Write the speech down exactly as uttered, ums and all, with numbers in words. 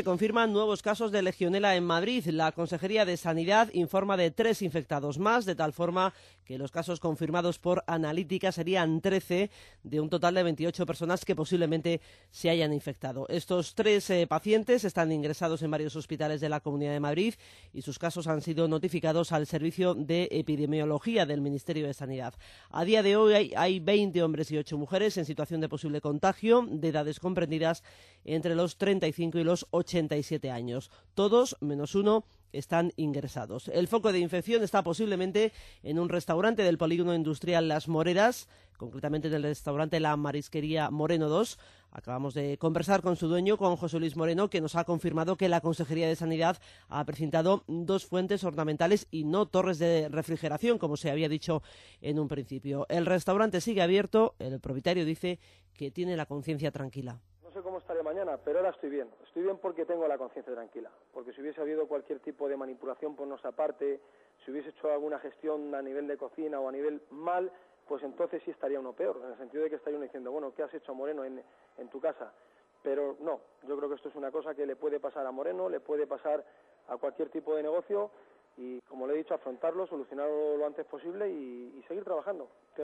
Confirman nuevos casos de legionela en Madrid. La Consejería de Sanidad informa de tres infectados más, de tal forma que los casos confirmados por analítica serían trece, de un total de veintiocho personas que posiblemente se hayan infectado. Estos tres eh, pacientes están ingresados en varios hospitales de la Comunidad de Madrid y sus casos han sido notificados al Servicio de Epidemiología del Ministerio de Sanidad. A día de hoy hay, hay veinte hombres y ocho mujeres en situación de posible contagio, de edades comprendidas entre los treinta y cinco y los ochenta y siete años. Todos, menos uno, están ingresados. El foco de infección está posiblemente en un restaurante del polígono industrial Las Moreras, concretamente en el restaurante La Marisquería Moreno dos. Acabamos de conversar con su dueño, con José Luis Moreno, que nos ha confirmado que la Consejería de Sanidad ha precintado dos fuentes ornamentales y no torres de refrigeración, como se había dicho en un principio. El restaurante sigue abierto. El propietario dice que tiene la conciencia tranquila. No sé cómo estaré mañana, pero ahora estoy bien. Estoy bien porque tengo la conciencia tranquila. Porque si hubiese habido cualquier tipo de manipulación por nuestra parte, si hubiese hecho alguna gestión a nivel de cocina o a nivel mal, pues entonces sí estaría uno peor, en el sentido de que estaría uno diciendo, bueno, ¿qué has hecho, Moreno, en, en tu casa? Pero no, yo creo que esto es una cosa que le puede pasar a Moreno, le puede pasar a cualquier tipo de negocio y, como le he dicho, afrontarlo, solucionarlo lo antes posible y, y seguir trabajando.